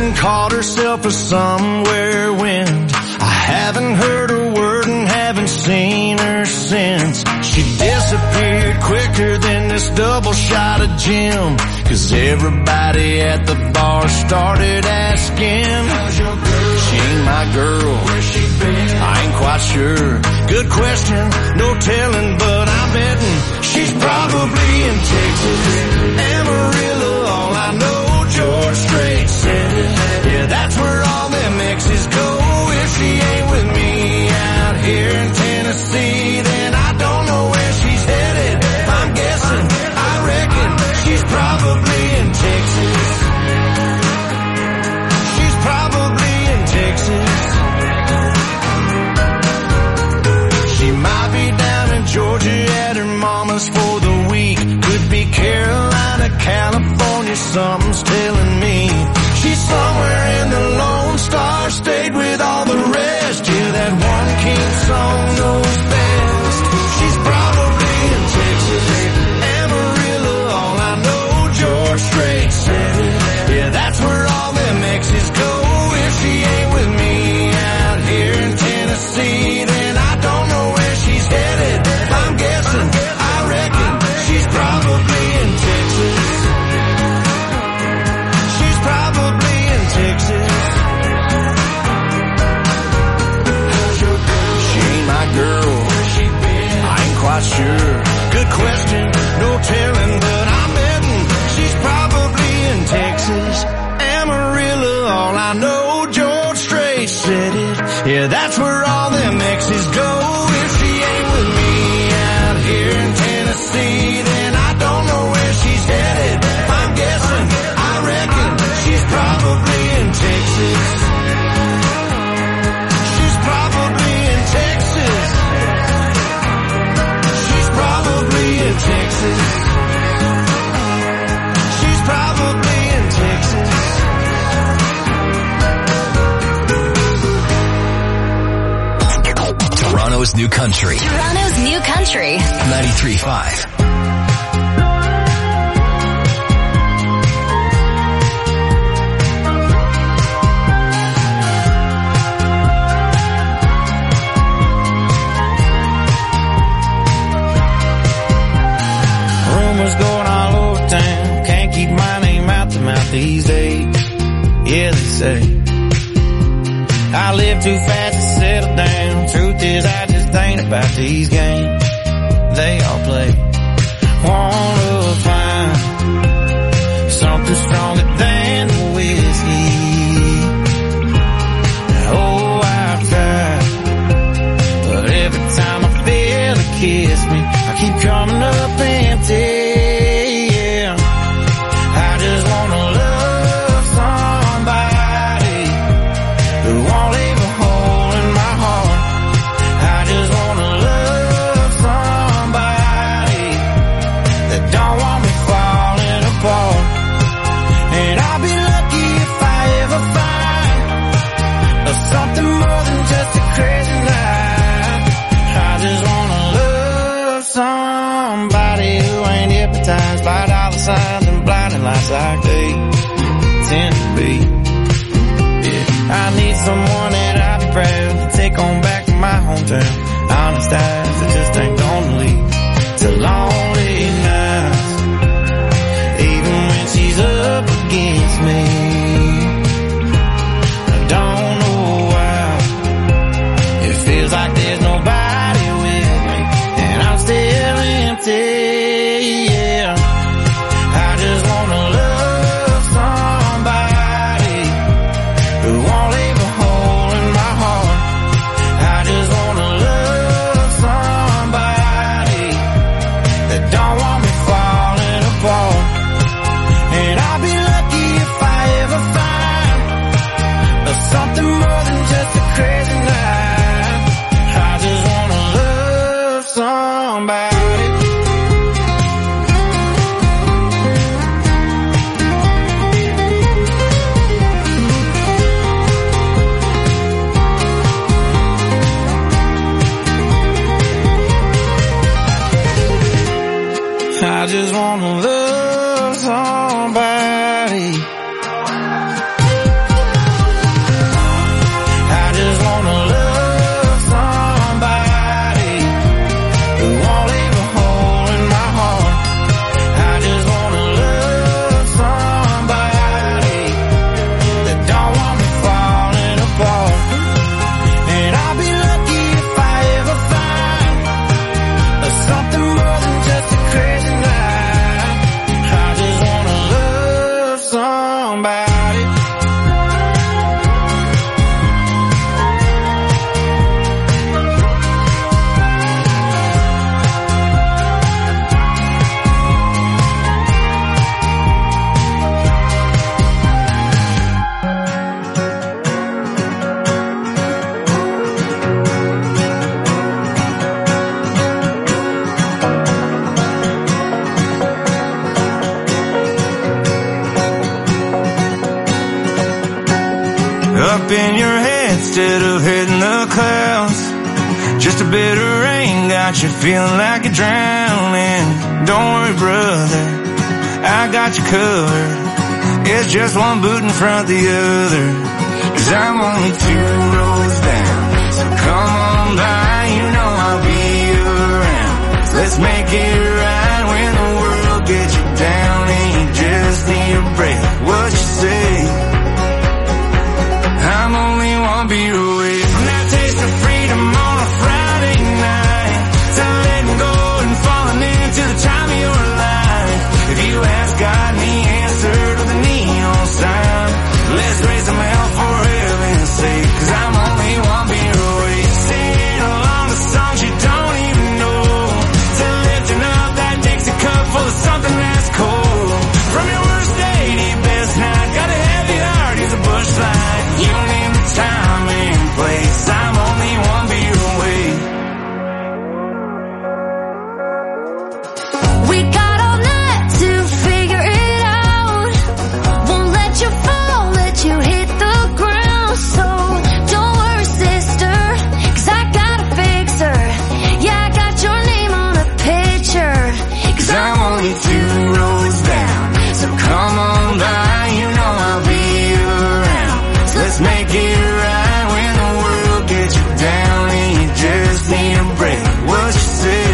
and caught herself a somewhere wind. I haven't heard a word and haven't seen her since. She disappeared quicker than this double shot of gin, 'cause everybody at the bar started asking, how's your girl? She ain't my girl. Where's she been? I ain't quite sure. Good question, no telling, but I'm betting she's probably in Texas. Amarillo, all I know, George Strait said it. Yeah, that's where all them exes go. If she ain't with me out here in Tennessee, then I don't know where she's headed. I'm guessing, I reckon she's probably in Texas. She's probably in Texas. She might be down in Georgia at her mama's for the week. Could be Carolina, California, something's telling me. She's somewhere in the Lone Star State with all the rest. Yeah, that one king song knows best. She's probably in Texas. Amarillo, all I know, George Strait said it. Yeah, that's where all them exes go. If she ain't with me out here in Tennessee, then I don't know where she's headed. I'm guessing, I reckon she's probably in Texas. She's probably in Texas. She ain't my girl. I ain't quite sure. Good question, no telling, but I'm betting she's probably in Texas. Amarillo, all I know, George Strait said it. Yeah, that's where all them exes go. If she ain't with me out here in Tennessee, then I don't know where she's headed. I'm guessing, I reckon she's probably in Texas. She's probably in Texas. She's probably in Texas. She's probably in Texas. Toronto's New Country. Toronto's New Country. 93.5. Rumors going all over town. Can't keep my name out the mouth these days. Yeah, they say I live too fast to settle down. Truth is, I just ain't about these games they all play. Wanna find something stronger than the whiskey. Oh, I've tried, but every time I feel it kiss me, I keep coming up empty. Yeah, I just wanna love somebody who won't leave a hole in my heart. I just wanna love somebody that don't want me falling apart. And I'll be lucky if I ever find something more than just a crazy night. I just wanna love somebody who ain't hypnotized by dollar signs and blinding lights like they tend to be. I need someone that I'd be proud to take on back to my hometown. Honest eyes that just ain't gonna lead to lonely nights, even when she's up against me. I don't know why it feels like there's nobody with me, and I'm still empty. Yeah, I just wanna love somebody who won't leave a hole in my heart. I just wanna love somebody that don't want me falling apart. And I'll be lucky if I ever find something more than just a crazy night. I just wanna love somebody. I just wanna love somebody. up in your head instead of hitting the clouds. Just a bit of rain got you feeling like you're drowning. Don't worry, brother, I got you covered. It's just one boot in front of the other. 'Cause I'm only 2 roads down, so come on by, you know I'll be around. Let's make it right when the world gets you down and you just need a break. What you say? I'm only one beer away from that taste of freedom on a Friday night, to letting go and falling into the time of your life. If you ask God and He answered with a neon sign, let's raise some hell for heaven's sake. 'Cause I'm only one beer away, singing along the songs you don't even know, to lifting up that Dixie cup full of something that's cold. From your worst day to your best night, got a heavy heart, here's a bush light. You name the time and place, I'm only one beer away. We got all night to figure it out. Won't let you fall, let you hit the ground. So don't worry, sister, 'cause I got a fixer. Yeah, I got your name on a picture. 'Cause I'm only 2 roads down, so come on by, you know I'll be around. Let's make it right when the world gets you down and you just need a break. What you say?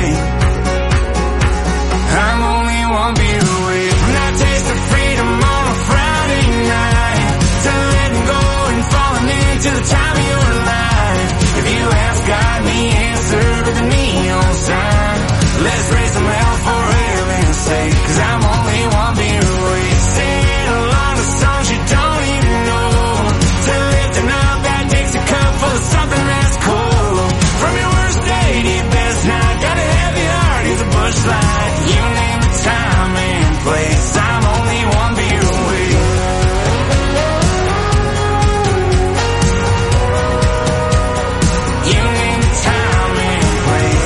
I'm only one beer away from that taste of freedom on a Friday night, to letting go and falling into the time of your life. If you ask God and He answered with a neon sign, let's raise some hell for heaven's sake. 'Cause I'm only one beer away, singing along the songs you don't even know, to lifting up that Dixie cup full of something that's cold. From your worst day to your best night, got a heavy heart, here's a bush light. You name the time and place, I'm only one beer away. You name the time and place.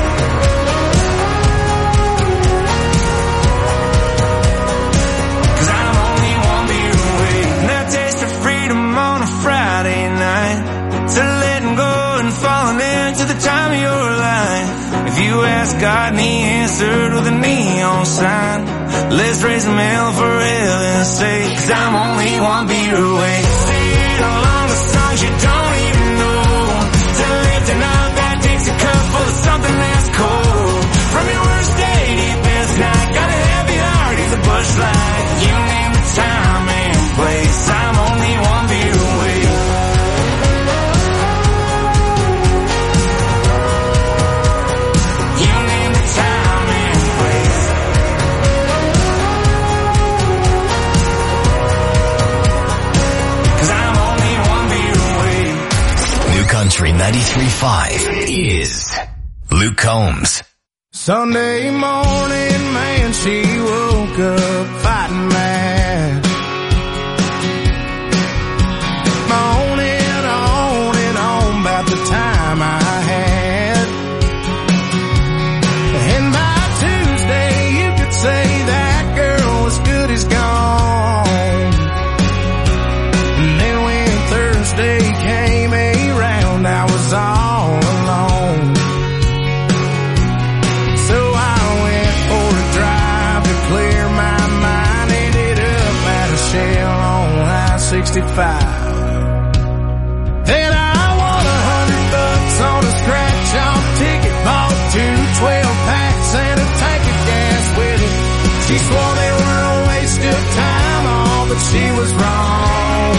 'Cause I'm only one beer away from that taste of freedom on a Friday night, to letting go and falling into the time of your life. If you ask God and He answered with a neon sign, let's raise some hell for heaven's sake. 'Cause I'm only one beer away, singing along the songs you don't even know, to lifting up that Dixie cup full of something that's cold. From your worst day to your best night, got a heavy heart, here's a bush light. You name the time and place, I'm only one beer away. You name the time and place. 'Cause I'm only one beer away. New Country 93.5 is Luke Combs. Sunday morning, man, she woke up fighting mad. Moaning on about the time I had. And by Tuesday, you could say that girl was good as gone. And then when Thursday came around, I was all alone. So I went for a drive to clear my mind. Ended up at a Shell on I-65. Then I won $100 on a scratch-off ticket. Bought 2 12-packs and a tank of gas with it. She swore they were a waste of time, all but she was wrong.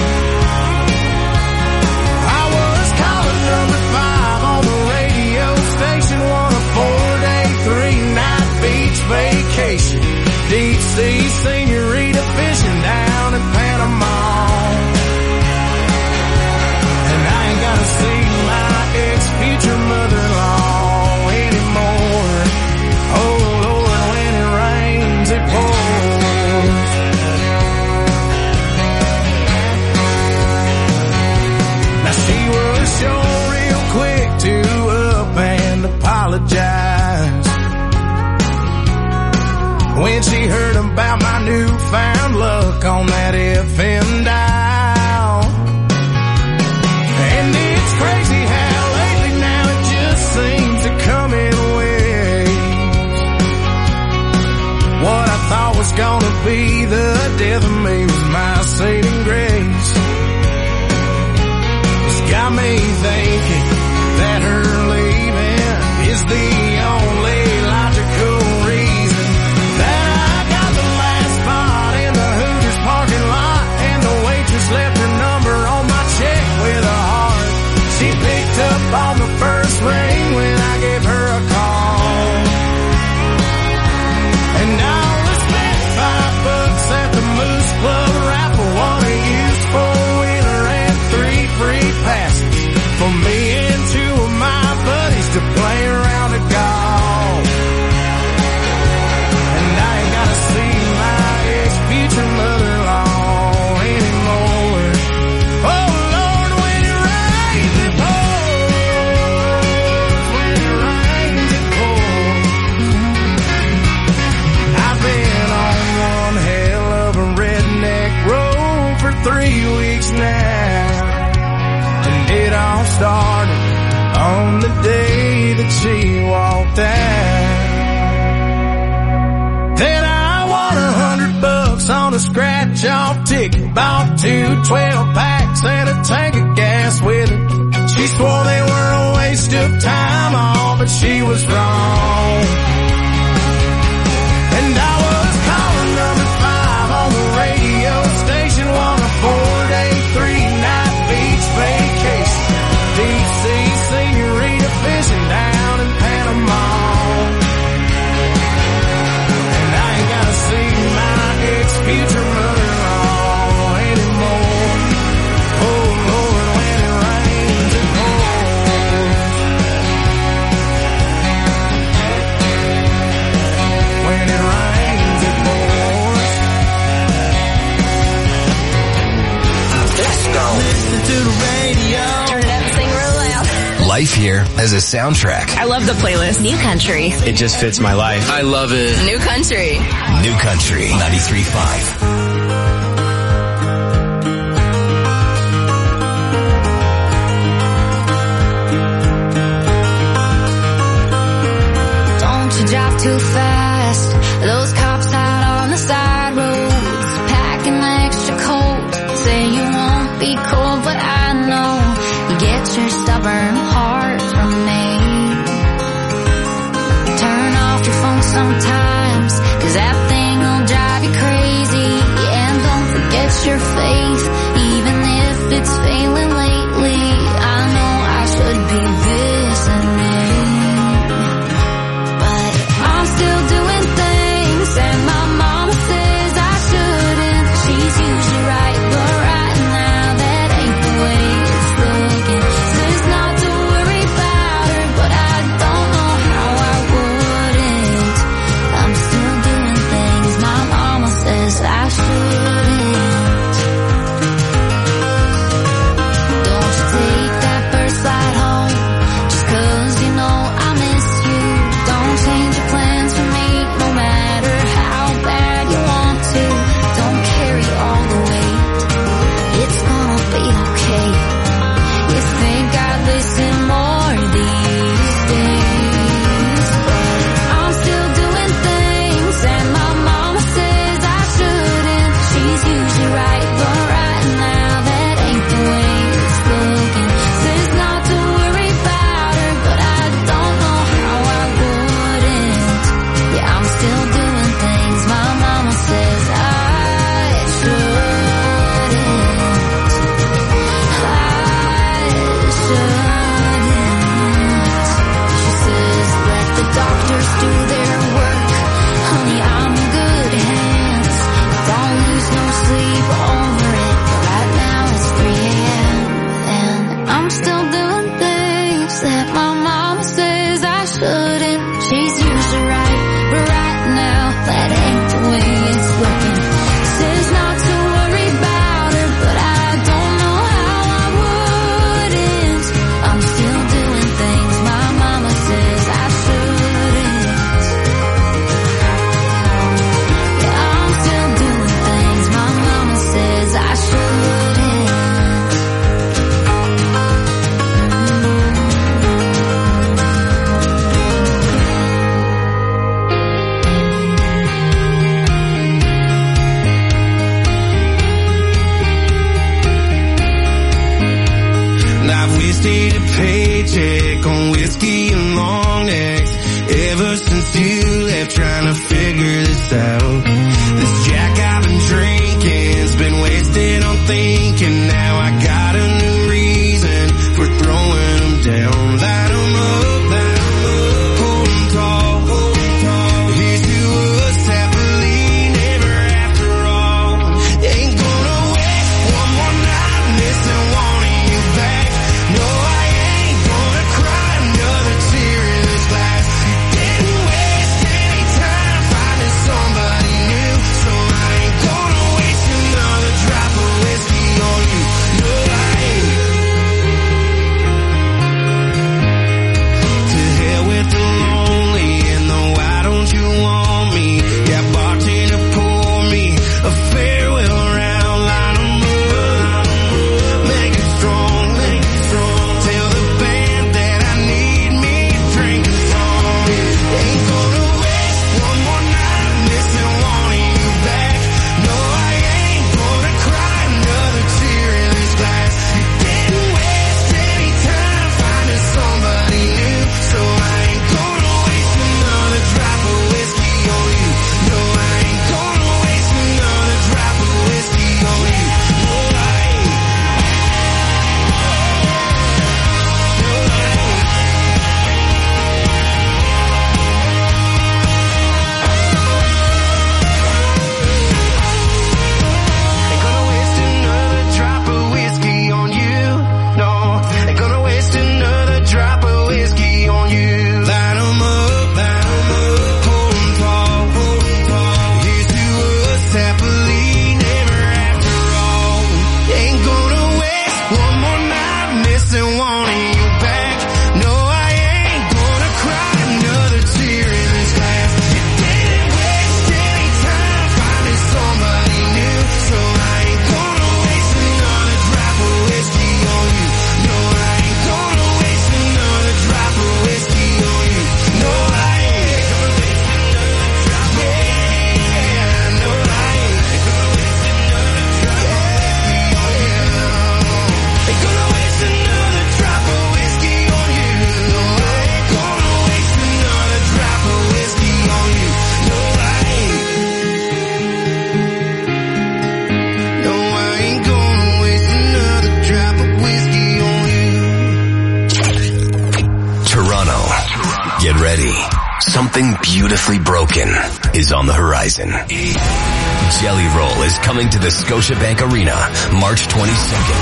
I was calling number 5 on the radio station, won a 4-day, 3-night beach vacation. Deep sea senorita fishing down in Panama. And I ain't gotta see my ex-future mother-in-law anymore. Oh Lord, when it rains, it pours. Now she was sure real quick to up and apologize when she heard about my newfound luck on that FM dial. gonna be the death of me was my saving grace. It's got me thinking that her leaving is the only logical reason that I got the last spot in the Hooters parking lot, and the waitress left her number on my check with a heart. She picked up on the first ring when I gave her a call, and I only spent $5 at the Moose Club raffle, won a used four-wheeler and 3 free passes for me and 2 of my buddies to play around a golf. And I ain't gotta see my ex-future mother-in-law anymore. Oh Lord, when it rains it pours, when it rains it pours. I've been on one hell of a redneck road for 3 weeks now, and it all started on the day that she walked out. Then I won $100 on a scratch-off ticket, bought 2 12-packs and a tank of gas with it. She swore they were a waste of time, all but she was wrong. And I was calling number 5 on the radio station, won a 4-day, 3-night beach vacation, deep sea senorita fishing down in Panama. And I ain't gotta see my ex-future mother-in-law anymore. Oh Lord, when it rains it pours. When it rains it pours. Let's go. Listen to the radio. Turn it up and sing real loud. Life here as a soundtrack. I love the playlist. New Country. It just fits my life. I love it. New Country. New Country 93.5. Don't you drive too fast. Those cops out on the side roads, packing extra coat. Say you won't be cold, but I know you get your stubborn heart from me. Turn off your phone sometimes, 'cause that thing will drive you crazy. And don't forget your faith, even if it's failing lately. I know I should be listening, but I'm still doing things, and my mama says I shouldn't. She's usually right, but right now that ain't the way it's looking. Says not to worry about her, but I don't know how I wouldn't. I'm still doing things my mama says I shouldn't. hours since you left, trying to figure this out. This Jack I've been drinking's been wasted on thinking. Now I got a new reason for throwing them down. Light them up, hold them tall. Here's to us happily never after all. Ain't gonna waste one more night missing wanting you back. No, I ain't gonna cry another tear in this glass. Didn't waste any time finding somebody new, so I ain't gonna waste another drop of whiskey on you. No, I ain't. To hell with the lonely and the why don't you want me? Yeah, bartender, pour me a farewell round. Line 'em up, make it strong. Tell the band that I need me drinking song. Ain't gonna waste one more night missing wanting you back. No, I ain't gonna cry another tear in this glass. Didn't waste any time finding somebody new, so I ain't gonna waste another drop of whiskey on you. No, I ain't gonna waste another drop of whiskey on you. No, I ain't. Ain't gonna waste another drop of whiskey on you. No, ain't gonna waste another drop of whiskey on you. Line 'em up, hold 'em tall. Here's to us happily never after all. Ain't gonna waste one more night missing wanting you back. No, I ain't gonna cry another tear in this glass. You didn't waste any time finding somebody new, so I ain't gonna waste another drop of whiskey on you. No, I ain't gonna waste another drop of whiskey on you. No, I ain't gonna waste another drop of whiskey. Yeah, no, I ain't gonna waste another drop of whiskey on you. Ain't gonna waste another drop of whiskey on you. No, I ain't gonna waste another drop of whiskey on you. No, I ain't. No, I ain't gonna waste another drop of whiskey on you. Toronto. Get ready. Something beautifully broken is on the horizon. Jelly Roll is coming to the Scotiabank Arena March 22nd.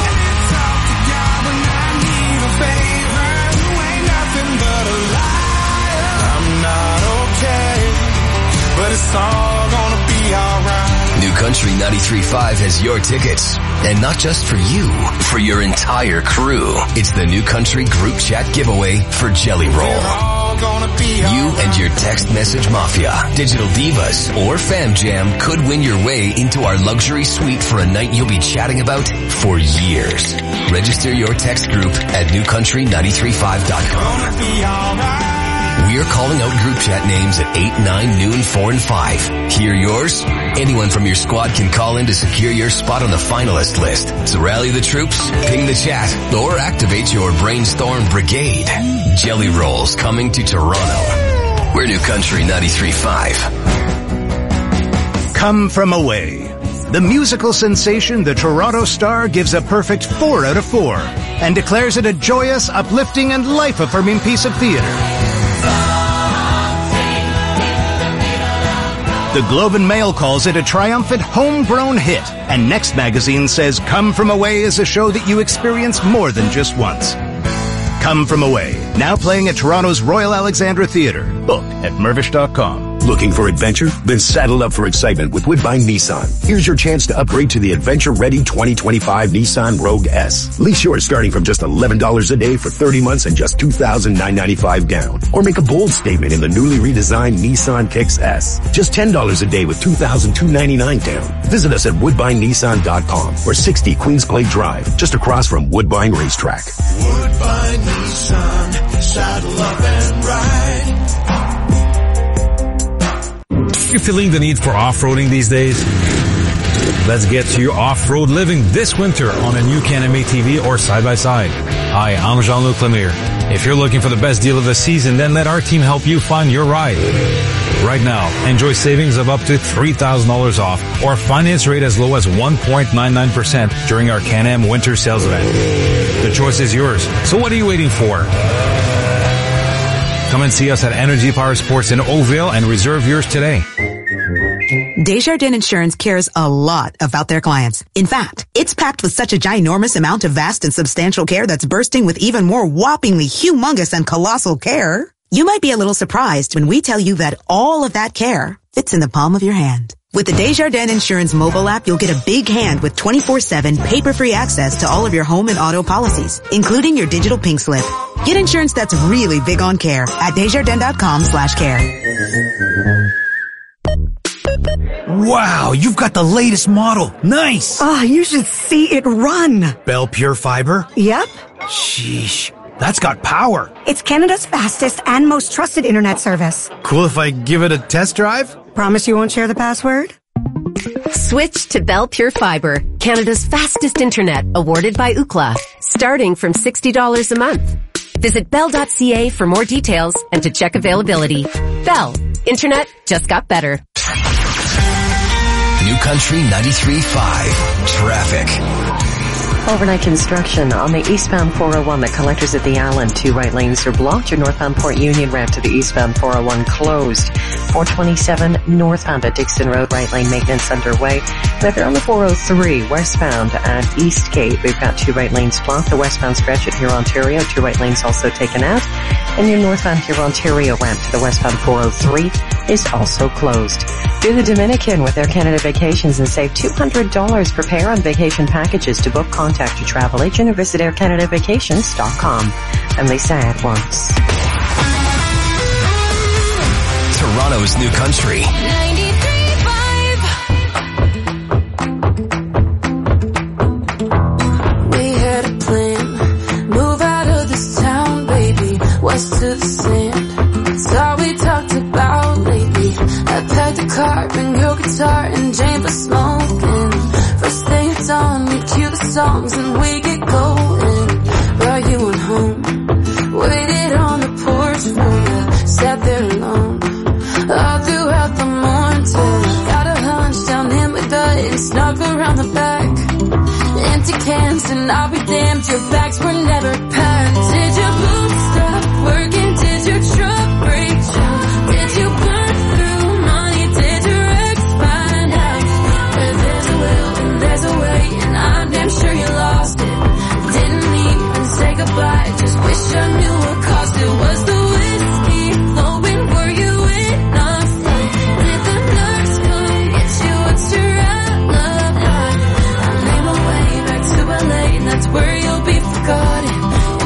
I'm not okay, but it's all gonna be alright. New Country 93.5 has your tickets. And not just for you, for your entire crew. It's the New Country Group Chat giveaway for Jelly Roll. You and your text message mafia, digital divas, or fam jam could win your way into our luxury suite for a night you'll be chatting about for years. Register your text group at newcountry935.com. We're calling out group chat names at 8, 9, noon, 4, and 5. Hear yours? Anyone from your squad can call in to secure your spot on the finalist list. So rally the troops, ping the chat, or activate your brainstorm brigade. Jelly Rolls coming to Toronto. We're New Country 93.5. Come From Away. The musical sensation The Toronto Star gives a perfect 4 out of 4 and declares it a joyous, uplifting, and life-affirming piece of theater. The Globe and Mail calls it a triumphant homegrown hit, and Next Magazine says Come From Away is a show that you experience more than just once. Come From Away, now playing at Toronto's Royal Alexandra Theatre. Book at Mirvish.com. Looking for adventure? Then saddle up for excitement with Woodbine Nissan. Here's your chance to upgrade to the adventure-ready 2025 Nissan Rogue S. Lease yours starting from just $11 a day for 30 months and just $2,995 down. Or make a bold statement in the newly redesigned Nissan Kicks S. Just $10 a day with $2,299 down. Visit us at WoodbineNissan.com or 60 Queensclay Drive, just across from Woodbine Racetrack. Woodbine Nissan, saddle up and ride. You're feeling the need for off-roading these days? Let's get to your off-road living this winter on a new Can-Am ATV or side-by-side. Hi, I'm Jean-Luc Lemire. If you're looking for the best deal of the season, then let our team help you find your ride. Right now, enjoy savings of up to $3,000 off or a finance rate as low as 1.99% during our Can-Am winter sales event. The choice is yours. So what are you waiting for? Come and see us at Energy Power Sports in Oakville and reserve yours today. Desjardins Insurance cares a lot about their clients. In fact, it's packed with such a ginormous amount of vast and substantial care that's bursting with even more whoppingly humongous and colossal care. You might be a little surprised when we tell you that all of that care fits in the palm of your hand. With the Desjardins Insurance mobile app, you'll get a big hand with 24/7 paper-free access to all of your home and auto policies, including your digital pink slip. Get insurance that's really big on care at Desjardins.com/care. Wow, you've got the latest model. Nice. Oh, you should see it run. Bell Pure Fiber? Yep. Sheesh, that's got power. It's Canada's fastest and most trusted internet service. Cool if I give it a test drive? Promise you won't share the password? Switch to Bell Pure Fiber, Canada's fastest internet, awarded by Ookla, starting from $60 a month. Visit bell.ca for more details and to check availability. Bell, internet just got better. New Country 93.5 Traffic. Overnight construction on the eastbound 401, the collectors at the Island. 2 right lanes are blocked. Your northbound Port Union ramp to the eastbound 401 closed. 427 northbound at Dixon Road, right lane maintenance underway. And if you're on the 403 westbound at Eastgate, we've got 2 right lanes blocked. The westbound stretch at Huron, Ontario, 2 right lanes also taken out. And your northbound Huron, Ontario ramp to the westbound 403 is also closed. Do the Dominican with Air Canada Vacations and save $200 per pair on vacation packages. To book, contact your travel agent or visit aircanadavacations.com. And they say it once. Toronto's New Country. 93.5. We had a plan. Move out of this town, baby. West to the sand. It's all we talked about lately. I packed the car, bring your guitar, and Jane was smoking. First thing it's on, we cue the songs and we get going. Brought you on home, waited on the porch for you, sat there alone. All throughout the morning till I got a hunch down in my gut and snuck around the back. Empty cans and I'll be damned, your bags were never packed. Did your boots stop working? Did your truck break down? Did you burn through money? Did your ex find out? But there's a will and there's a way, and I'm damn sure you lost it. Didn't even say goodbye, just wish I knew what caused it. Was the whiskey flowing? Were you enough? Did the nurse come get you? What's your alibi? I made my way back to LA, and that's where you'll be forgotten.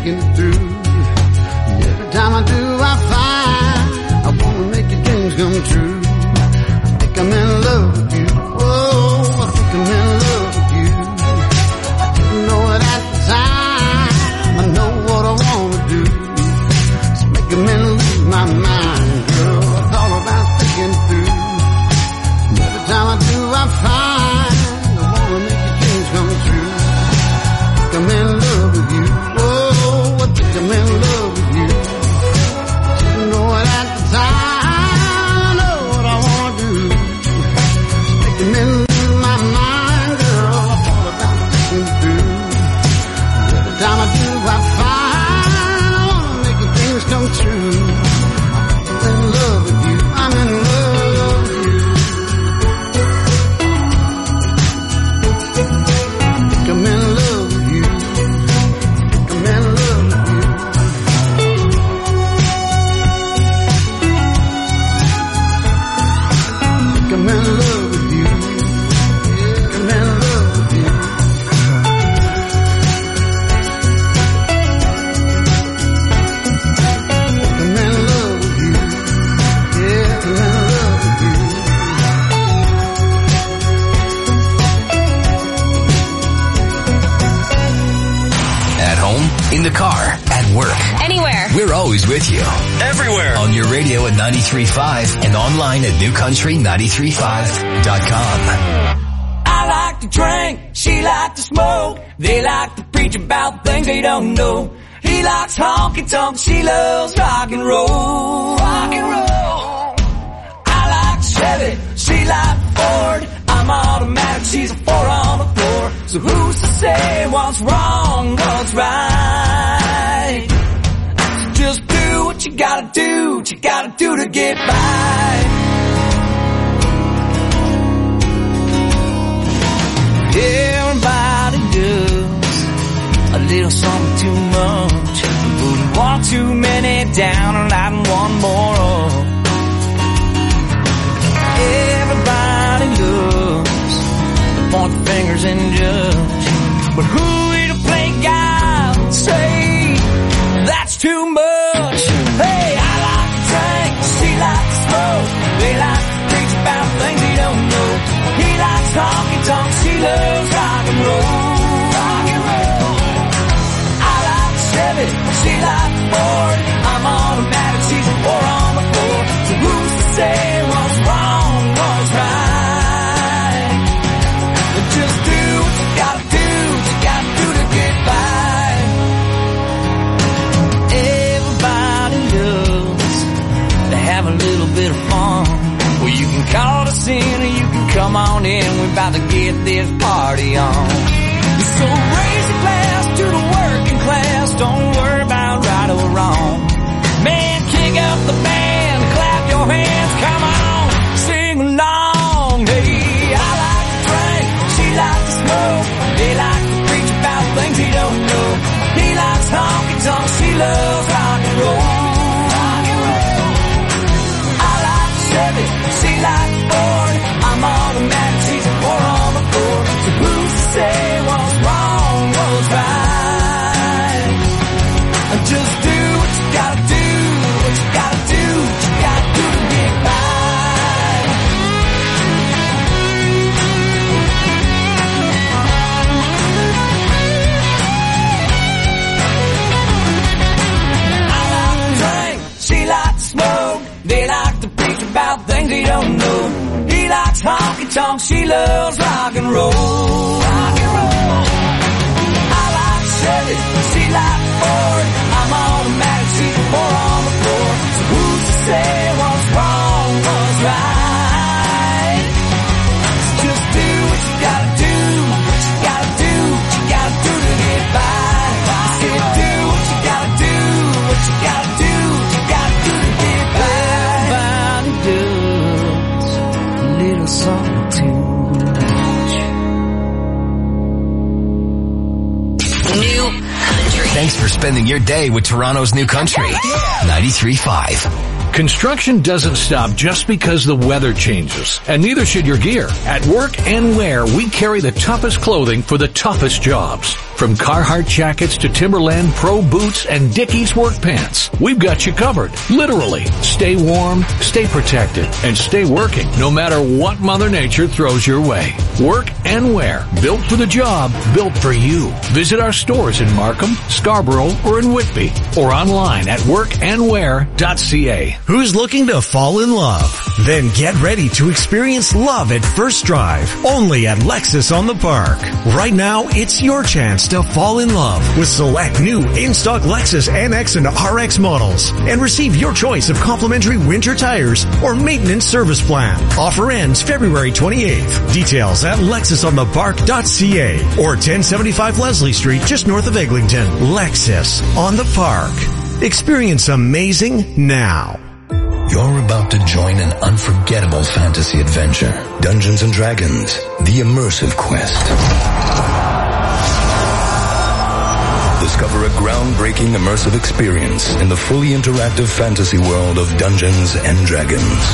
thinking through. Every time I do, I find I wanna make your dreams come true. I think I'm in love with you. Oh, I think I'm in love with you. I didn't know it at the time. I know what I wanna do. It's making me lose my mind, girl. It's all about thinking through. Every time I do, I find I wanna make your dreams come true. I think I'm in love with you. Oh, I think I'm in love with you. Didn't know it at the time. I know what I wanna do. It's making me lose my mind, girl. I thought about thinking through. Every time I do, I find I wanna make your dreams come true. I'm in love with you. I'm in love with you. I'm in love with you. I'm in love with you. I'm in love with you. I'm in love with you. I'm in love with you. Yeah, I'm in love with you. At home, in the car, at work. Anywhere. We're always with you. Everywhere. On your radio at 93.5 and online at newcountry935.com. I like to drink, she like to smoke. They like to preach about things they don't know. He likes honky tonk, she loves rock and roll. Rock and roll. I like Chevy, she like Ford. I'm automatic, she's a 4 on the floor. So who's to say what's wrong, what's right? So just do what you gotta do to get by. Everybody does a little something too much. Wouldn't want too many down and lighting one more up. Everybody loves to point the fingers and judge. But who are to play God and say that's too much? Hey, I like to drink, she likes to smoke. They like to preach about things they don't know. He likes honky tonk, she loves rock and roll. Rock and roll. I like Chevy, she likes Ford. I'm automatic, she's a 4 on the floor. So who's to say what's wrong, what's right? Just do what you gotta do to get by. Everybody loves to have a little bit of fun. Well, you can call us in or you can come on in. We're about to get this party on. So raise your glass to the working class. Don't worry about right or wrong. Man, kick up the band, clap your hands, come on, sing along. Hey, I like to drink, she likes to smoke. They like to preach about things he don't know. He likes honky tonk, she loves rock and roll. Rock and roll. I like Chevy, she likes Ford. I'm automatic, she's a 4 on the floor. So who's to say what's wrong, what's right? Just do what you gotta do, what you gotta do, what you gotta do to get by. I like to drink, she likes to smoke. They like to preach about things they don't know. He likes honky tonk, she loves rock and roll. Rock and roll. I like Chevy, she likes Ford. I'm automatic, she's a 4 on the floor. So who's to say what's wrong, what's right? So just do what you gotta do, what you gotta do, what you gotta do to get by. I said do what you gotta do, what you gotta do, what you gotta do to get by. Everybody does a little something too much. New Country. Thanks for spending your day with Toronto's New Country. 93.5. Construction doesn't stop just because the weather changes, and neither should your gear. At Work and Wear, we carry the toughest clothing for the toughest jobs. From Carhartt jackets to Timberland Pro boots and Dickies work pants, we've got you covered. Literally. Stay warm, stay protected, and stay working no matter what Mother Nature throws your way. Work and wear. Built for the job, built for you. Visit our stores in Markham, Scarborough, or in Whitby, or online at workandwear.ca. Who's looking to fall in love? Then get ready to experience love at first drive, only at Lexus on the Park. Right now, it's your chance to fall in love with select new in-stock Lexus NX and RX models and receive your choice of complimentary winter tires or maintenance service plan. Offer ends February 28th. Details at lexusonthepark.ca or 1075 Leslie Street just north of Eglinton. Lexus on the Park. Experience amazing now. You're about to join an unforgettable fantasy adventure. Dungeons & Dragons, the immersive quest. Discover a groundbreaking immersive experience in the fully interactive fantasy world of Dungeons & Dragons.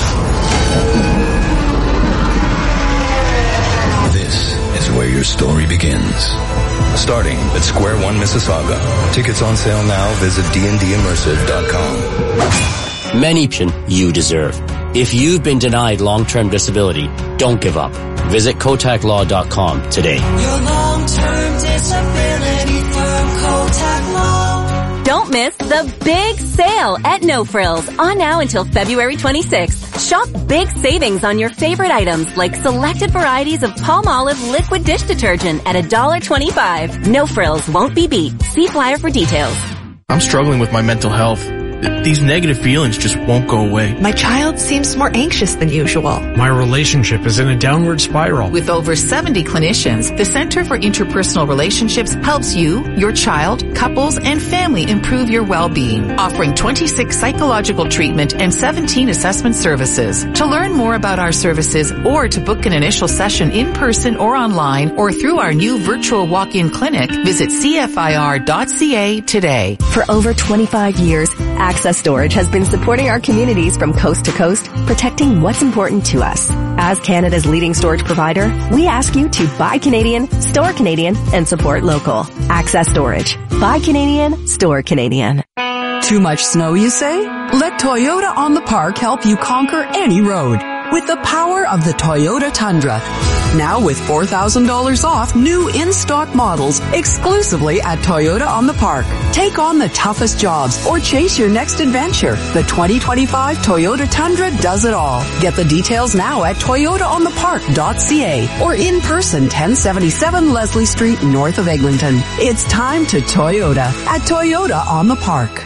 This is where your story begins. Starting at Square One, Mississauga. Tickets on sale now. Visit dndimmersive.com. Many you deserve. If you've been denied long-term disability, don't give up. Visit kotaklaw.com today. Your long-term disability firm, Kotak Law. Don't miss the big sale at No Frills on now until February 26th. Shop big savings on your favorite items like selected varieties of Palmolive liquid dish detergent at $1.25. No Frills won't be beat. See flyer for details. I'm struggling with my mental health. These negative feelings just won't go away. My child seems more anxious than usual. My relationship is in a downward spiral. With over 70 clinicians, the Center for Interpersonal Relationships helps you, your child, couples, and family improve your well-being, offering 26 psychological treatment and 17 assessment services. To learn more about our services or to book an initial session in person or online or through our new virtual walk-in clinic, visit cfir.ca today. For over 25 years, Access Storage has been supporting our communities from coast to coast, protecting what's important to us. As Canada's leading storage provider, we ask you to buy Canadian, store Canadian, and support local. Access Storage. Buy Canadian, store Canadian. Too much snow, you say? Let Toyota on the Park help you conquer any road with the power of the Toyota Tundra. Now with $4,000 off new in-stock models exclusively at Toyota on the Park. Take on the toughest jobs or chase your next adventure. The 2025 Toyota Tundra does it all. Get the details now at toyotaonthepark.ca or in person 1077 Leslie Street north of Eglinton. It's time to Toyota at Toyota on the Park.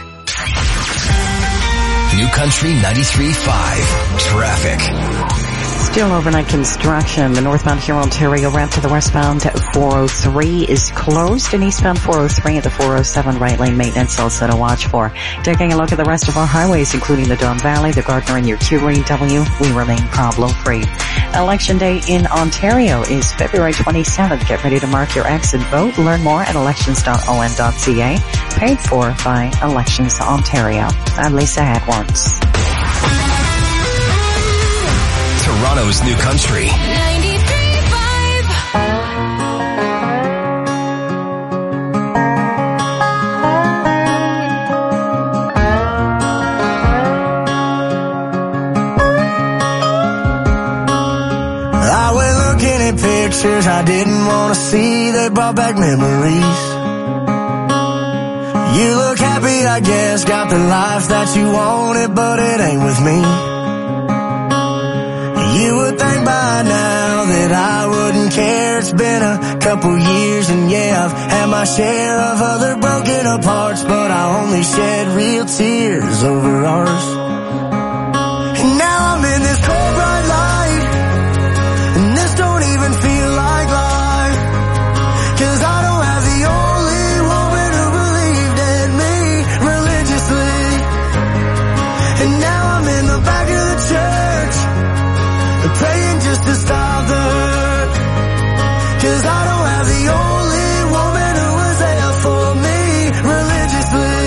New Country 93.5 Traffic. Still overnight construction. The northbound Huron, Ontario ramp to the westbound 403 is closed, and eastbound 403 at the 407 right lane maintenance also to watch for. Taking a look at the rest of our highways, including the Don Valley, the Gardner, and your Q-Green W, we remain problem-free. Election day in Ontario is February 27th. Get ready to mark your exit vote. Learn more at elections.on.ca. Paid for by Elections Ontario. I'm Lisa Edwards. Toronto's New Country. 93.5. I went looking at pictures I didn't want to see. They brought back memories. You look happy, I guess, got the life that you wanted, but it ain't with me. You would think by now that I wouldn't care. It's been a couple years and yeah, I've had my share of other broken apart, but I only shed real tears over ours. And now I'm in this cold bright light, and this don't even feel like life, 'cause I don't have the only woman who believed in me religiously. And now I'm in the back of the church, praying just to stop the hurt, 'cause I don't have the only woman who was there for me religiously.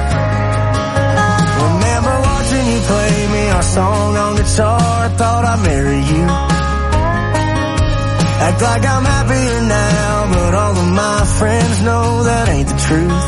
Remember watching you play me our song on guitar, I thought I'd marry you. Act like I'm happier now, but all of my friends know that ain't the truth.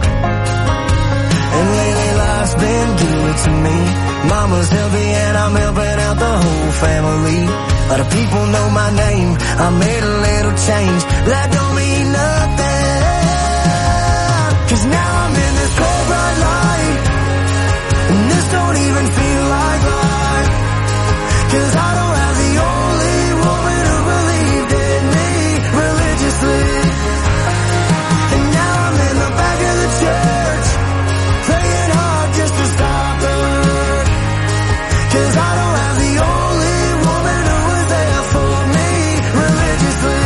And lately life's been good to me. Mama's healthy and I'm helping out the whole family. A lot of people know my name, I made a little change. That don't mean nothing, 'cause now I'm in this cold bright light, and this don't even feel like life. 'Cause I don't have the only woman who believed in me religiously. And now I'm in the back of the church, praying hard just to stop the hurt. 'Cause I don't have the only woman who was there for me religiously.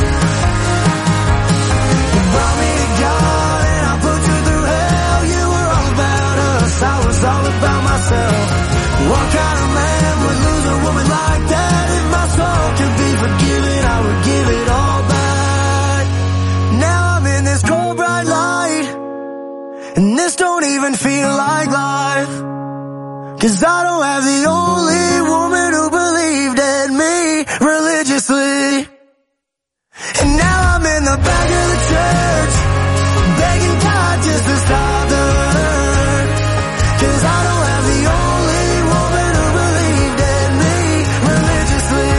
You brought me to God and I put you through hell. You were all about us, I was all about myself. What kind of man would lose a woman like that? If my soul could be forgiven, I would give it all back. Now I'm in this cold bright light, and this don't even feel like life. 'Cause I don't have the only woman who believed in me religiously. And now I'm in the back of the church, begging God just to stop the hurt. 'Cause I don't have the only woman who believed in me religiously.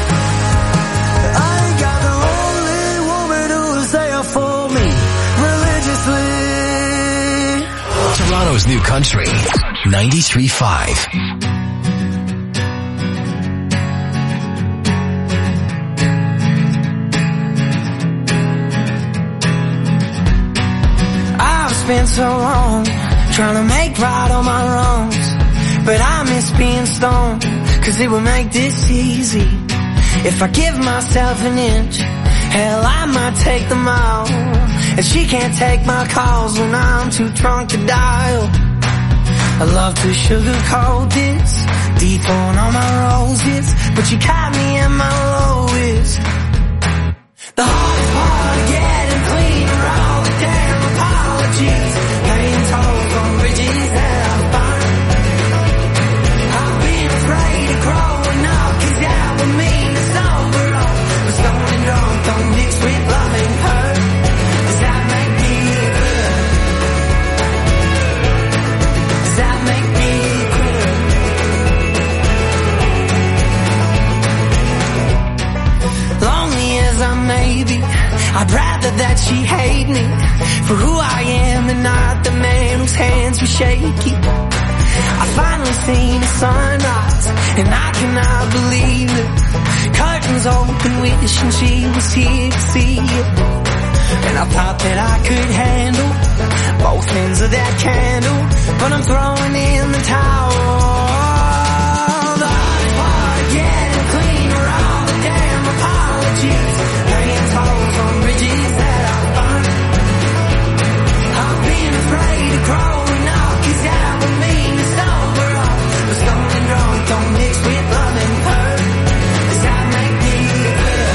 I ain't got the only woman who was there for me religiously. Toronto's New Country, 93.5. I've spent so long trying to make right all my wrongs, but I miss being stoned, 'cause it would make this easy. If I give myself an inch, hell, I might take them all. And she can't take my calls when I'm too drunk to dial. I love to sugarcoat this, dethrone all my roses, but you caught me at my lowest. The hardest part of getting clean are all the damn apologies, paying tolls on bridges that I've burned. I've been afraid of growing up, 'cause that would mean to sober up. But stoned and drunk don't mix with loving her. Does that make me quitter? Does that make me quitter? Lonely as I may be, I'd rather that she hate me for who I am and not the man whose hands were shaky. I finally seen the sunrise and I cannot believe it. Curtains open, wishing she was here to see it. And I thought that I could handle both ends of that candle, but I'm throwing in the towel. The hardest part of getting clean are all the damn apologies, paying tolls on bridges that I've burned. I've been afraid of growing up, 'cause that would mean to sober up. But stoned and drunk don't mix with love and hurt. Does that make me quitter?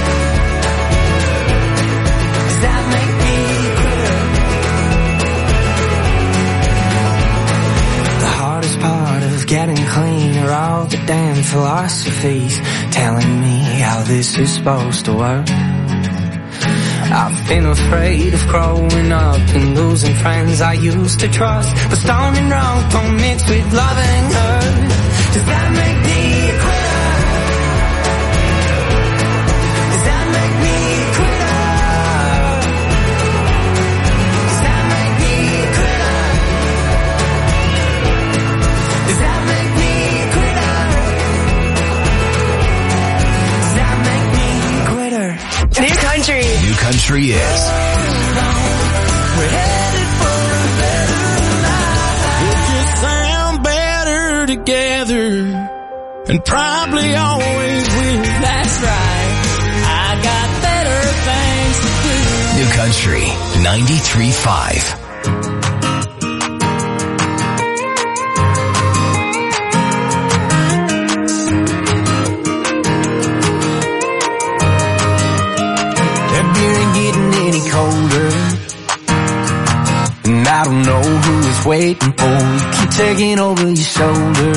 Does that make me quitter? The hardest part of getting clean are all the damn philosophies telling me how this is supposed to work. I've been afraid of growing up and losing friends I used to trust. But stoned and drunk don't mix with loving her. Does that make me a quitter? Does that make me a quitter? Does that make me a quitter? Does that make me a quitter? Does that make me a quitter? New Country. New Country is We're headed for a better life. It just sound better together, and probably always will. That's right. I got better things to do. New Country, 93.5. That beer ain't getting any colder, and I don't know who it's waiting for. You keep taking over your shoulder,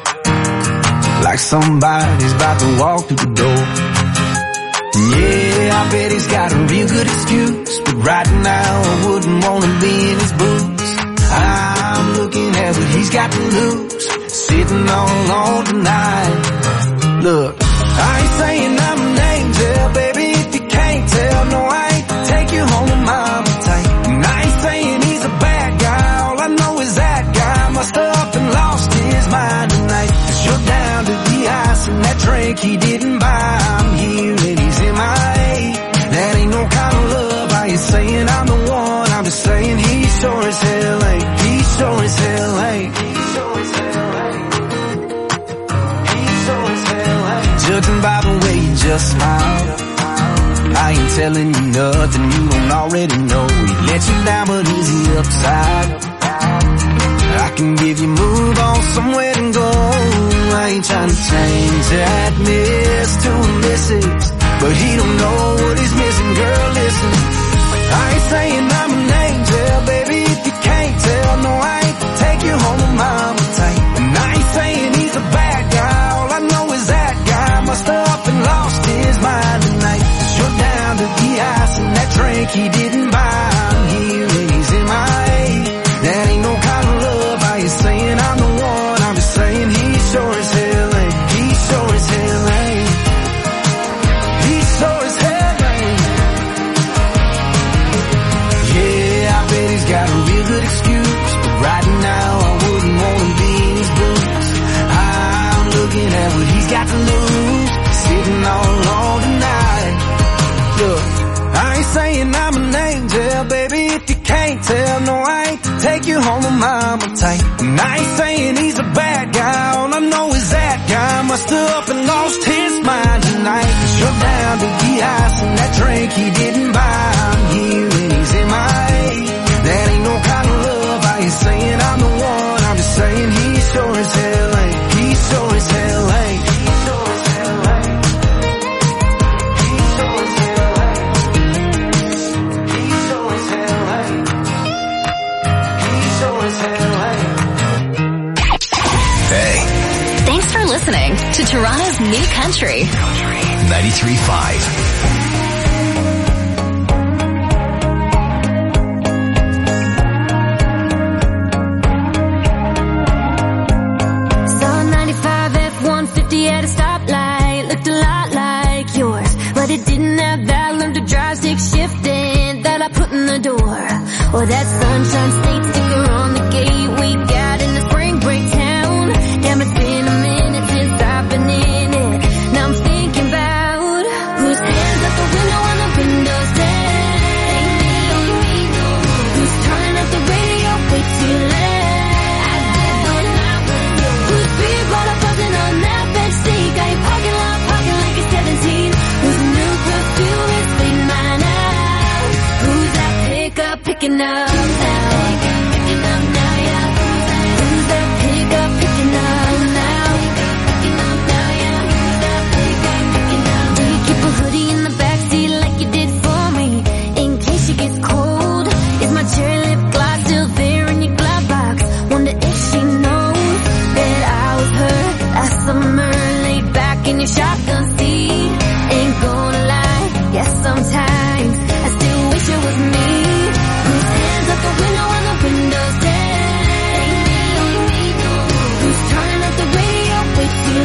like somebody's about to walk through the door. Yeah, I bet he's got a real good excuse, but right now I wouldn't want to be in his boots. I'm looking at what he's got to lose, sitting all alone tonight. Look, I ain't saying I'm an angel, baby, if you can't tell. No, I ain't take you home to mama tight. And I ain't saying he's a bad guy, all I know is that guy must have up and lost his mind tonight. 'Cause you're down to the ice and that drink he didn't buy. I'm here and he's MIA. That ain't no kind of love. I ain't saying I'm the one, I'm just saying he sure as hell ain't. He sure as hell ain't. He sure as hell ain't. He sure as hell ain't. Judging by the way you just smile, I ain't telling you nothing you don't already know. He let you down, but is he upside? I can give you move on somewhere to go. I ain't trying to change that miss to a missus, but he don't know what he's missing. Girl, listen, I ain't saying I'm an angel, baby, if you can't tell. No, I ain't take you home to mama tight. And I ain't saying he's a bad guy, all I know is that guy must have up and lost his mind tonight. 'Cause you're down to the ice and that drink he didn't buy. I'm here and he's MIA. That ain't no kind of love. I ain't saying I'm the one, I'm just saying he sure as hell ain't. He sure as hell ain't. He sure as hell ain't. Yeah, I bet he's got a real good excuse, but right now I wouldn't want to be in his boots. I'm looking at what he's got to lose, sitting all alone tonight. Look, I ain't saying I'm an angel, baby, if you can't tell. No, I ain't take you home to mama tight. And I ain't saying he's a bad guy, all I know is that guy must have up and lost his mind tonight. 'Cause you're down to the ice and that drink he didn't buy. I'm here and he's MIA. That ain't no kind of love. I ain't saying I'm the one, I'm just saying he sure as hell ain't. He sure as hell ain't. He sure as hell ain't. He sure as hell ain't. He sure as hell ain't. He sure as hell ain't. Hey. Thanks for listening to Toronto's New Country. 93.5. Saw 95 F-150 at a stoplight, looked a lot like yours, but it didn't have that learn to drive stick shifting that I put in the door, or that Sunshine State sticker on the gate we got in the spring break town. Damn, it's been a minute since I've been in it. Now I'm thinking about whose hands out the window when the window's down. Who's turning up the radio way too loud? Whose people are buzzing on that bench seat? Got your parking lot parking like it's 17. Whose new perfume is fading mine out? Who's that pickup picking up now? Picking up now, yeah. Who's that pickup picking up now? Picking up now, yeah. Who's that pickup picking up? Do you keep a hoodie in the backseat like you did for me, in case she gets cold? Is my cherry lip gloss still there in your glove box? Wonder if she knows that I was her last summer, laid back in your shotgun seat. Ain't gonna lie, yes, sometimes I still wish it was me. Whose hands out the window when the window's down? Who's turning up the radio way too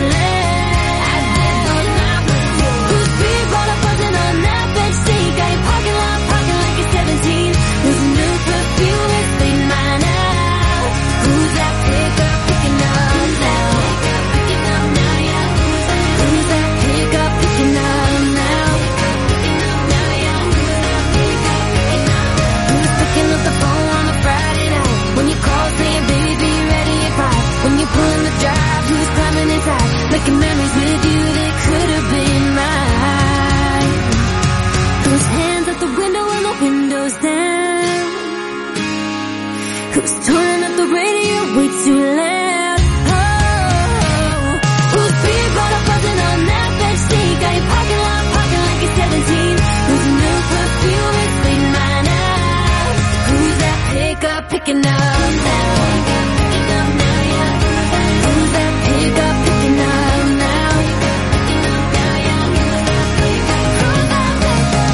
loud? Whose people are buzzing on that bench seat? Got your parking lot parking like it's 17. Whose new perfume is fading mine out? Who's that pickup picking up now? Picking up now, yeah. Who's that pickup picking up now? Picking up now, yeah. Who's that pickup picking up? Who's picking up the phone on a Friday night when you call saying, baby, be ready at 5? When you pull in the drive, who's climbing inside, making memories with you that could have been mine? Whose hands out the window when the window's down? Who's turning up the radio way too loud? Oh, whose people are buzzing on that bench seat? Got your parking lot parking like it's 17. Whose new perfume is fading mine out? Who's that pickup picking up now? Picking up now, yeah. Who's that pickup picking up now? Picking up now, yeah. Who's that pickup?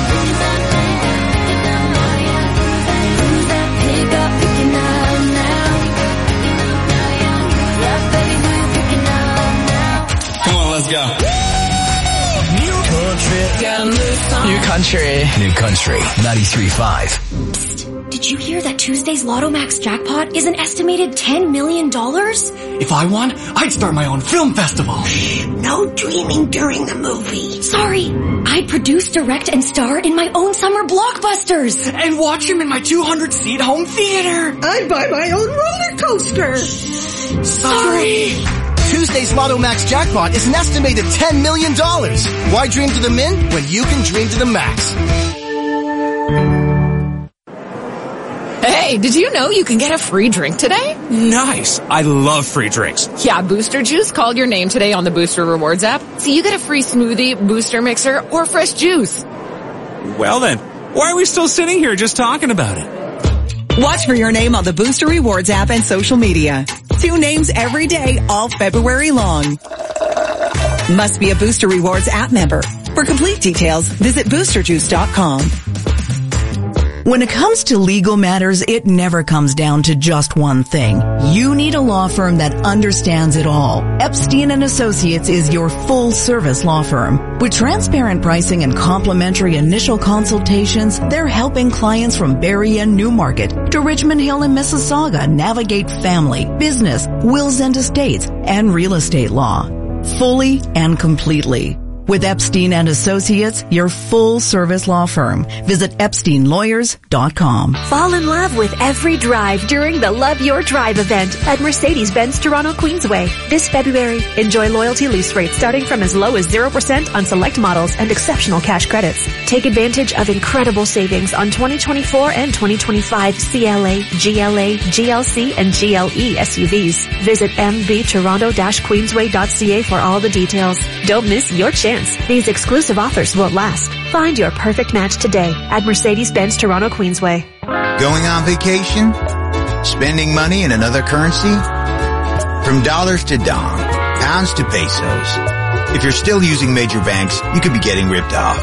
Country. New Country 93.5. Did you hear that Tuesday's Lotto Max jackpot is an estimated $10 million? If I won, I'd start my own film festival. No dreaming during the movie. Sorry, I'd produce, direct, and star in my own summer blockbusters. And watch them in my 200-seat home theater. I'd buy my own roller coaster. Sorry. Tuesday's Lotto Max jackpot is an estimated $10 million. Why dream to the min when you can dream to the max? Hey, did you know you can get a free drink today? Nice. I love free drinks. Yeah, Booster Juice called your name today on the Booster Rewards app, so you get a free smoothie, booster mixer, or fresh juice. Well then, why are we still sitting here just talking about it? Watch for your name on the Booster Rewards app and social media. 2 names every day, all February long. Must be a Booster Rewards app member. For complete details, visit boosterjuice.com. When it comes to legal matters, it never comes down to just one thing. You need a law firm that understands it all. Epstein & Associates is your full-service law firm. With transparent pricing and complimentary initial consultations, they're helping clients from Barrie and Newmarket to Richmond Hill and Mississauga navigate family, business, wills and estates, and real estate law. Fully and completely. With Epstein & Associates, your full-service law firm. Visit EpsteinLawyers.com. Fall in love with every drive during the Love Your Drive event at Mercedes-Benz Toronto Queensway. This February, enjoy loyalty lease rates starting from as low as 0% on select models and exceptional cash credits. Take advantage of incredible savings on 2024 and 2025 CLA, GLA, GLC, and GLE SUVs. Visit mbtoronto-queensway.ca for all the details. Don't miss your chance. These exclusive offers won't last. Find your perfect match today at Mercedes-Benz Toronto Queensway. Going on vacation? Spending money in another currency? From dollars to dong, pounds to pesos. If you're still using major banks, you could be getting ripped off.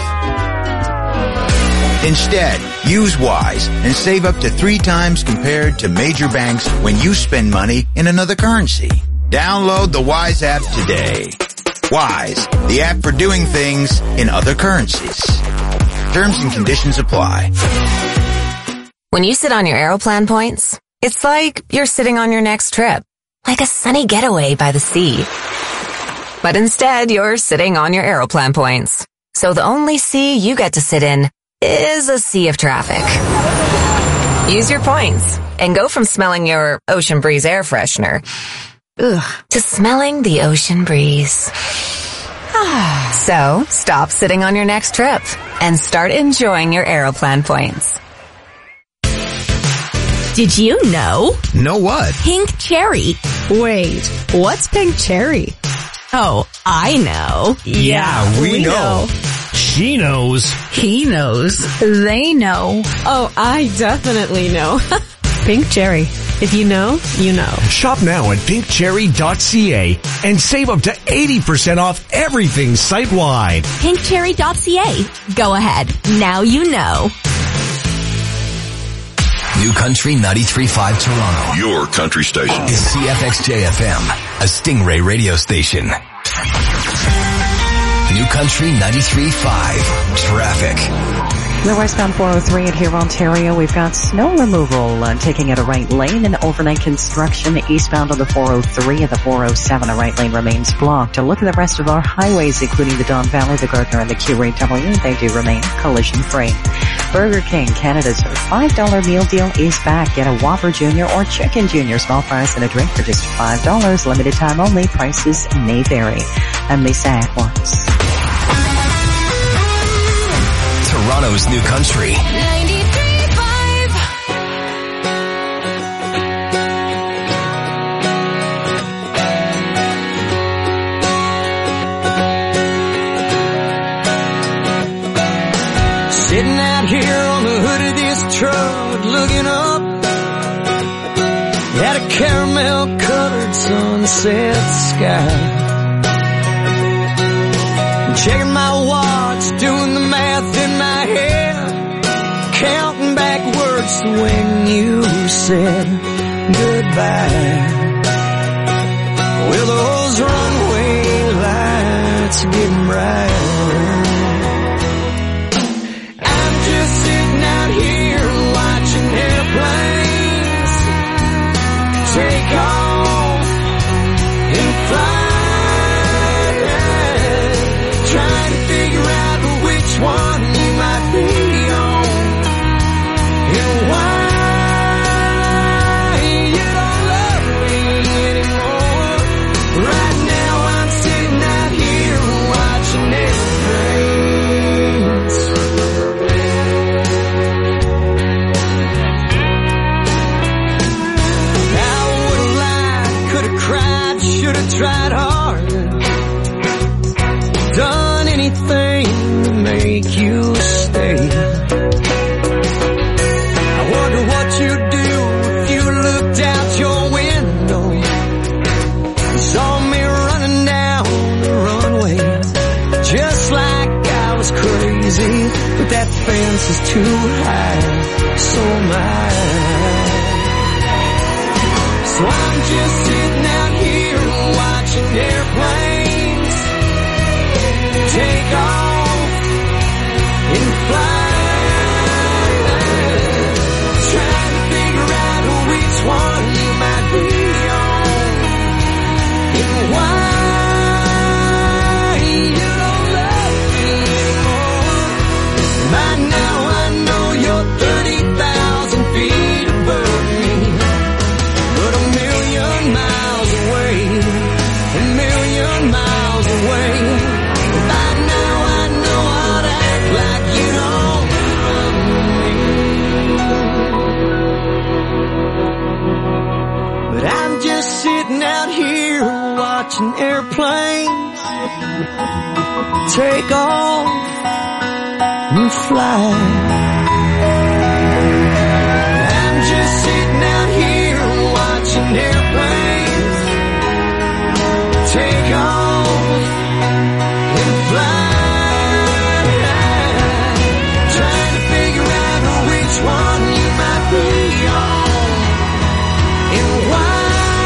Instead, use Wise and save up to 3 times compared to major banks when you spend money in another currency. Download the Wise app today. Wise, the app for doing things in other currencies. Terms and conditions apply. When you sit on your Aeroplan points, it's like you're sitting on your next trip, like a sunny getaway by the sea. But instead, you're sitting on your Aeroplan points. So the only sea you get to sit in is a sea of traffic. Use your points and go from smelling your Ocean Breeze air freshener to smelling the ocean breeze. So, stop sitting on your next trip and start enjoying your Aeroplan points. Did you know? Know what? Pink cherry. Wait, what's pink cherry? Oh, I know. Yeah, we know. She knows. He knows. They know. Oh, I definitely know. Pink cherry. If you know, you know. Shop now at pinkcherry.ca and save up to 80% off everything site-wide. Pinkcherry.ca. Go ahead. Now you know. New Country 93.5 Toronto. Your country station. Is CFXJ-FM, a Stingray radio station. New Country 93.5 Traffic. The westbound 403 at here, Ontario. We've got snow removal taking at a right lane and overnight construction eastbound on the 403 and the 407. A right lane remains blocked. A look at the rest of our highways, including the Don Valley, the Gardner, and the QAW. They do remain collision-free. Burger King, Canada's $5 meal deal is back. Get a Whopper Jr. or Chicken Jr. Small fries and a drink for just $5. Limited time only. Prices may vary. I'm Lisa Edwards. Toronto's New Country. 93.5. Sitting out here on the hood of this truck, looking up at a caramel-colored sunset sky. Checking my watch, doing the math in my head, counting backwards to when you said goodbye. Well, those runway lights are getting brighter, tried hard, done anything to make you stay. I wonder what you'd do if you looked out your window and saw me running down the runway, just like I was crazy. But that fence is too high, so am I. So I'm just sitting out here watching airplanes take off and fly, trying to figure out which one you might be on and why you don't love me anymore. By now I know you're 30,000 feet above me, but a million miles away, a million miles away. By now I know how to act like you don't love me. But I'm just sitting out here watching airplanes take off and fly. I'm just sitting out here watching airplanes take off and fly, trying to figure out which one you might be on and why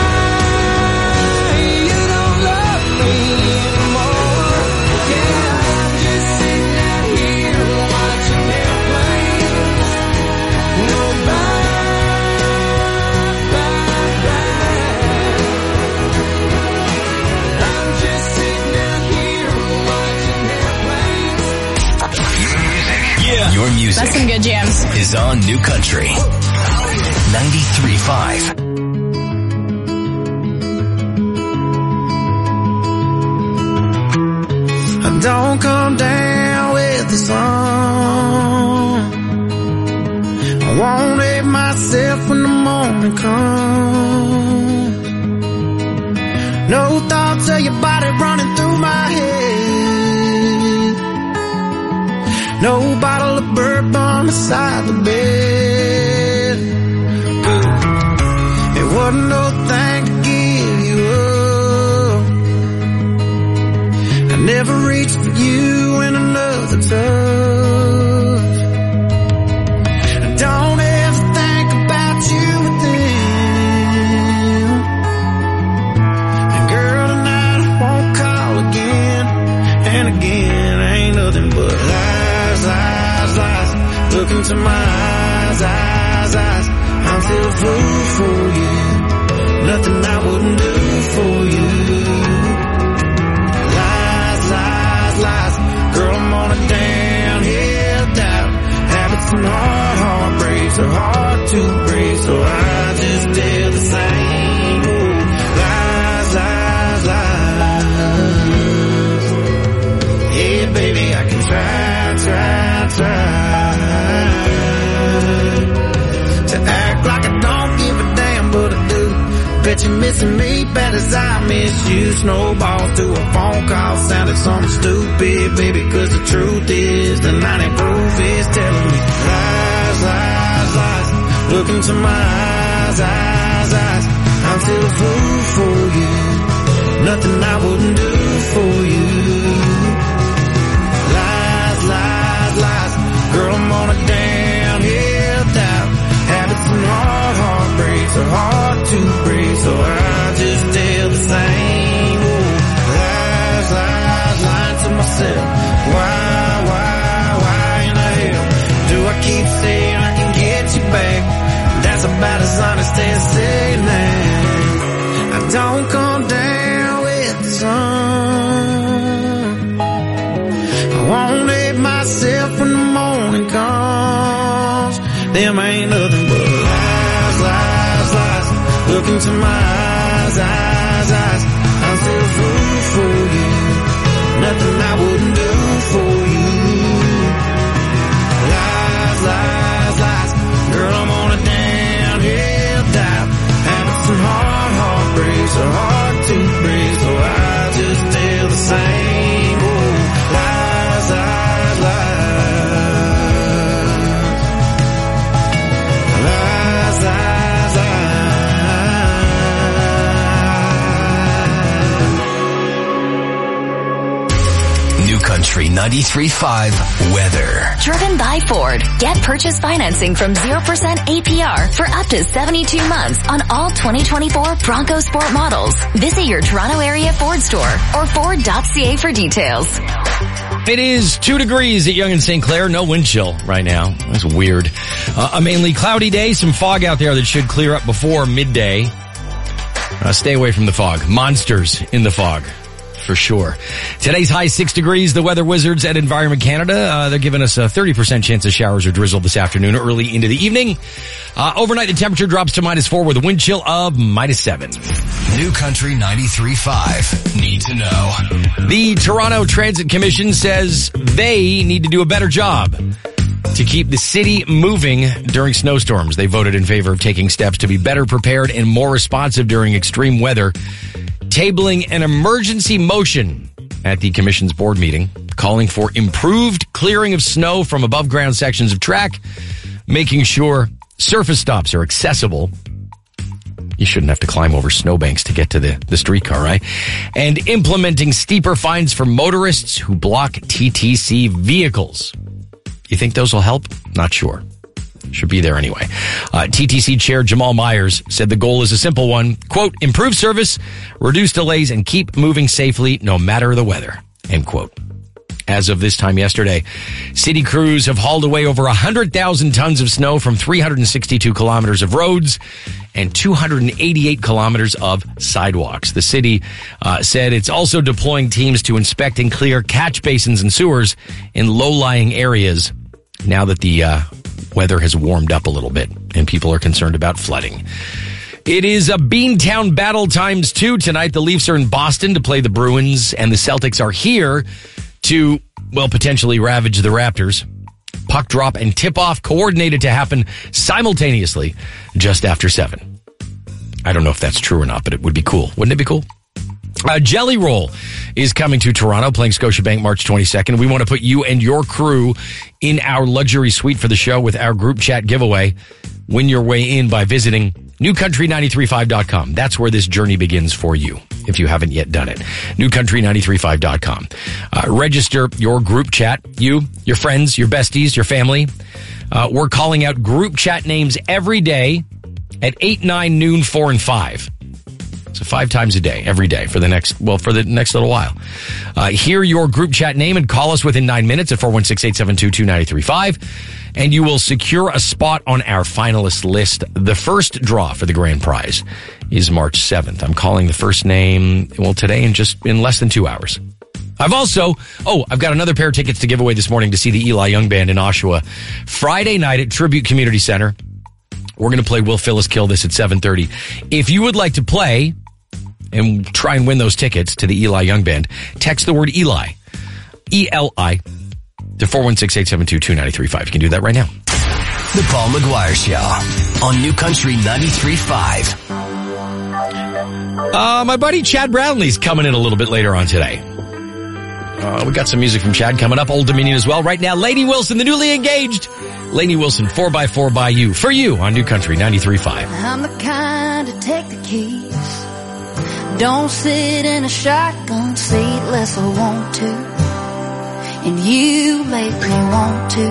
you don't love me anymore. Yeah, I'm just sitting out here watching airplanes go by. I'm just sitting out here watching airplanes. Yeah. Your music. That's some good jams. Is on New Country 93.5. I don't come down with the sun. I won't hate myself when the morning comes. No thoughts of your body running through my head. No bottle of bourbon beside the bed. It wasn't no thing to give you up. I never reached for you in another touch. I don't ever think about you within. And girl, tonight I won't call again. And again, ain't nothing but lies, lies, lies. Look into my eyes, eyes, eyes. I'm still a fool for you. Nothing I wouldn't do for you. Lies, lies, lies. Girl, I'm on a downhill doubt. Habits and heartbreaks are hard to break, so I just tell the same old lies, lies, lies. Yeah, baby, I can try to act like I don't give a damn, but I do. Bet you're missing me bad as I miss you. Snowballs to a phone call sounded something stupid, baby, cause the truth is the 90 proof is telling me lies, lies, lies. Look into my eyes, eyes, eyes. I'm still a fool for you. Nothing I wouldn't do for you. Lies, lies, lies. Girl, I'm on a downhill doubt. Habits and heartbreaks are hard to break, so I just tell the same old lies, lies, lying to myself. Why in the hell do I keep saying I can get you back? That's about as honest as saying that. I don't come down with the sun. I won't hate myself when the morning comes. Them ain't nothing but lies, lies, lies. Look into my eyes, eyes, eyes. I'm still a fool for you. Nothing I wouldn't do for you. Lies, lies, lies. Girl, I'm on a downhill dive. Habits and heartbreaks are hard to break, so Country 93.5 weather. Driven by Ford. Get purchase financing from 0% APR for up to 72 months on all 2024 Bronco Sport models. Visit your Toronto area Ford store or Ford.ca for details. It is 2 degrees at Yonge and St. Clair. No wind chill right now. That's weird. A mainly cloudy day. Some fog out there that should clear up before midday. Stay away from the fog. Monsters in the fog. For sure. Today's high 6 degrees. The weather wizards at Environment Canada, they're giving us a 30% chance of showers or drizzle this afternoon, early into the evening. Overnight, the temperature drops to -4 with a wind chill of -7. New Country 93.5. Need to know. The Toronto Transit Commission says they need to do a better job to keep the city moving during snowstorms. They voted in favor of taking steps to be better prepared and more responsive during extreme weather, tabling an emergency motion at the commission's board meeting, calling for improved clearing of snow from above ground sections of track, making sure surface stops are accessible. You shouldn't have to climb over snowbanks to get to the streetcar, right? And implementing steeper fines for motorists who block TTC vehicles. You think those will help? Not sure. Should be there anyway. TTC Chair Jamal Myers said the goal is a simple one. Quote, improve service, reduce delays, and keep moving safely no matter the weather. End quote. As of this time yesterday, city crews have hauled away over 100,000 tons of snow from 362 kilometers of roads and 288 kilometers of sidewalks. The city said it's also deploying teams to inspect and clear catch basins and sewers in low-lying areas now that the weather has warmed up a little bit and people are concerned about flooding. It is a Beantown battle times 2 tonight. The Leafs are in Boston to play the Bruins, and the Celtics are here to, well, potentially ravage the Raptors. Puck drop and tip-off coordinated to happen simultaneously just after 7. I don't know if that's true or not, but it would be cool. Wouldn't it be cool? Jelly Roll is coming to Toronto, playing Scotiabank March 22nd. We want to put you and your crew in our luxury suite for the show with our group chat giveaway. Win your way in by visiting newcountry935.com. That's where this journey begins for you, if you haven't yet done it. newcountry935.com. Register your group chat. You, your friends, your besties, your family. We're calling out group chat names every day at 8, 9, noon, 4, and 5. So 5 times a day, every day for the next little while. Hear your group chat name and call us within 9 minutes at 416-872-2935, and you will secure a spot on our finalist list. The first draw for the grand prize is March 7th. I'm calling the first name, well, today in less than 2 hours. I've got another pair of tickets to give away this morning to see the Eli Young Band in Oshawa Friday night at Tribute Community Center. We're going to play Will Phyllis Kill This at 7:30. If you would like to play and try and win those tickets to the Eli Young Band, text the word Eli, E-L-I, to 416-872-2935. You can do that right now. The Paul McGuire Show on New Country 93.5. My buddy Chad Brownlee's coming in a little bit later on today. We got some music from Chad coming up. Old Dominion as well. Right now, Lainey Wilson, the newly engaged Lainey Wilson, 4x4 by You. For you on New Country 93.5. I'm the kind to take the keys. Don't sit in a shotgun seat unless I want to. And you make me want to.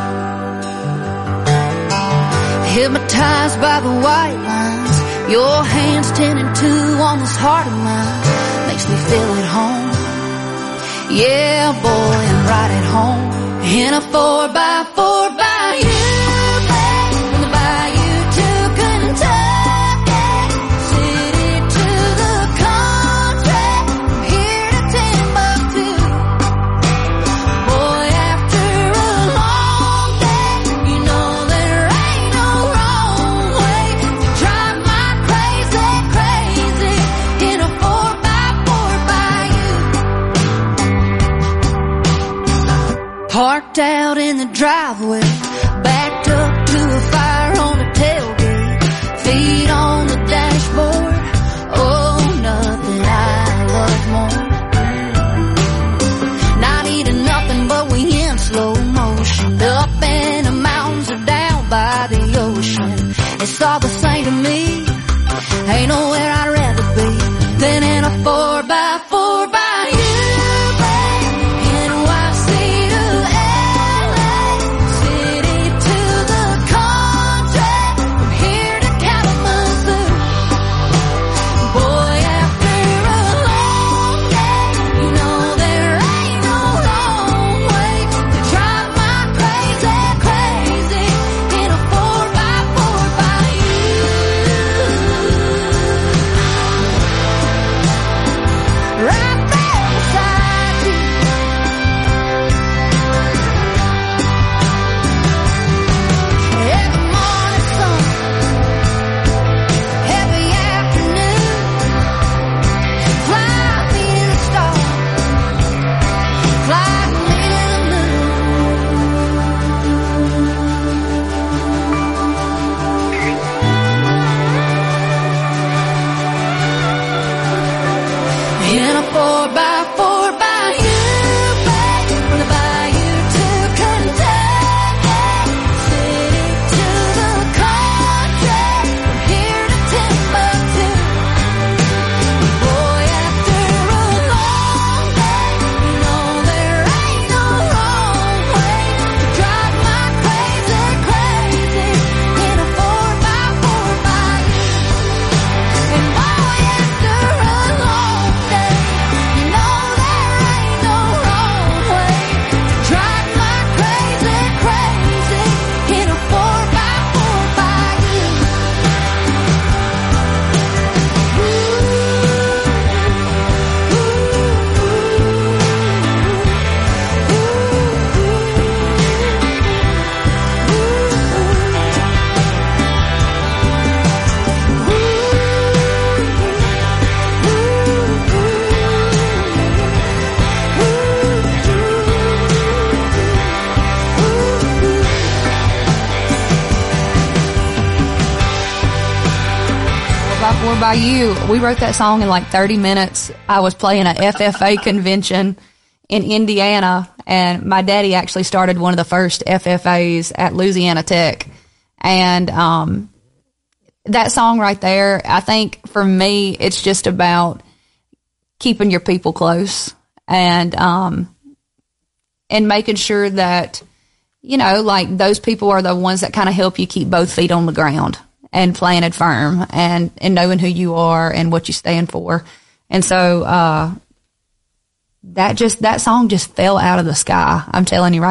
Hypnotized by the white lines. Your hands 10 and 2 on this heart of mine. Makes me feel at home. Yeah, boy, I'm right at home. In a 4x4 by You, babe. From the bayou to Kentucky, city to the country, from here to Timbuktu. Boy, after a long day, you know there ain't no wrong way to drive my crazy, crazy in a 4x4 by You. Parked out in the driveway, backed up to a fire on the tailgate, feet on the dashboard. Oh, nothing I love more. Not eating nothing, but we in slow motion. Up in the mountains or down by the ocean. It's all the same to me. Ain't nowhere I'd rather be than in a 4x4 by You, babe. NYC For By You. We wrote that song in like 30 minutes. I was playing a FFA convention in Indiana, and my daddy actually started one of the first FFAs at Louisiana Tech. And that song right there, I think for me, it's just about keeping your people close and making sure that, you know, like those people are the ones that kind of help you keep both feet on the ground and planted firm and knowing who you are and what you stand for. And so, that song just fell out of the sky. I'm telling you right